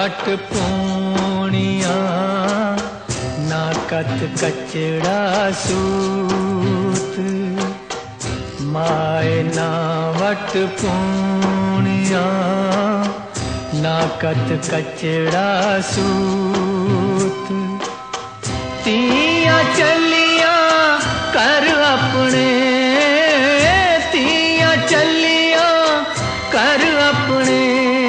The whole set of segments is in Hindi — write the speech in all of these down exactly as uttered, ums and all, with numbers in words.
वट पूनिया ना कत कचड़ा सूत। माए ना वट पूनिया ना कत कचड़ा सूत। तियां चलिया कर अपने, तियां चलिया कर अपने,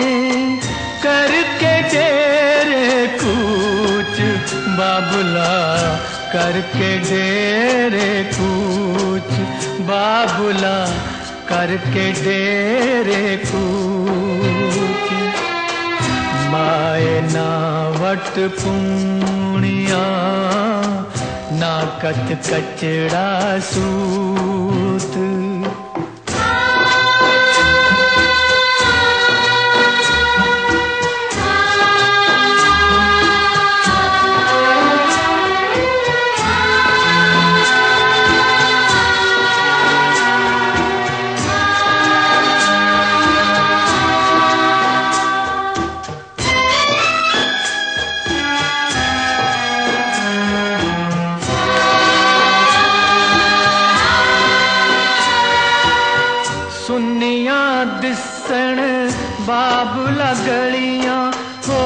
करके डेरे कूच बाबुला, करके डेरे कूच बाबुला, करके डेरे कूच। माए ना वट पूनिया ना कत कचड़ा सूत। सुनिया दिसण बाबुला गलियां हो,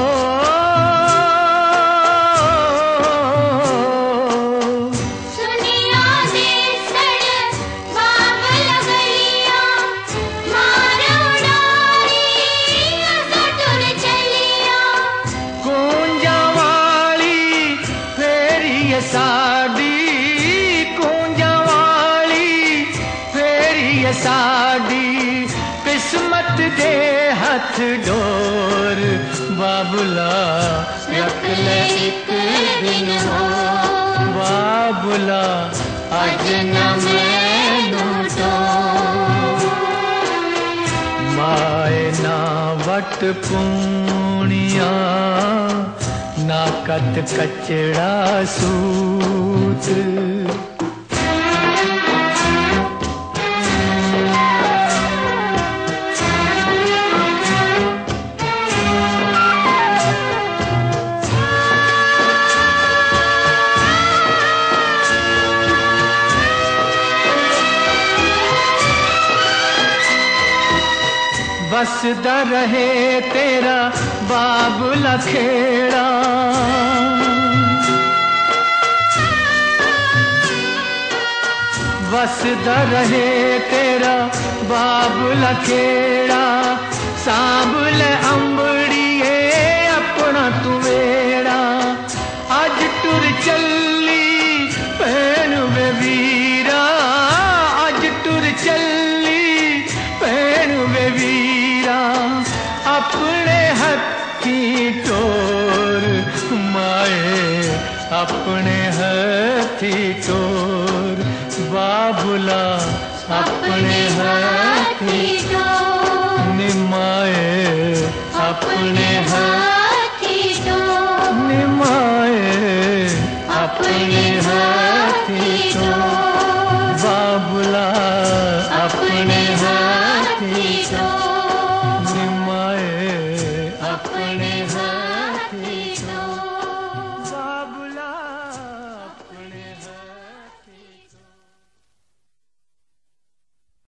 सुनिया दिसण बाबुला गलियां, मारो डारी असां टुर चलिया। कूंजा वाली फेरी साडी, कूंजा वाली फेरी साडी, किस्मत दे हथ डोर बाबुला, रख ले एक दिन हो बाबुला, अज न मैनू डोर। माए ना वट पूनिया ना कत कचड़ा सूत। बसदा रहे तेरा बाबुला खेड़ा, बसदा रहे तेरा बाबुला खेड़ा। सांभले अंबड़िए अपना तू वेड़ा, अज टुर चली भैन वे वीरा, अज टुर चली भैन वे वीरा। अपने हथी टोर माए, अपने हथी टोर बाबुला, अपने हथी टोर निमाए, अपने हथी टोर निमाए, अपने हथी टोर बाबुला, अपने हथी टोर निमाए, अपने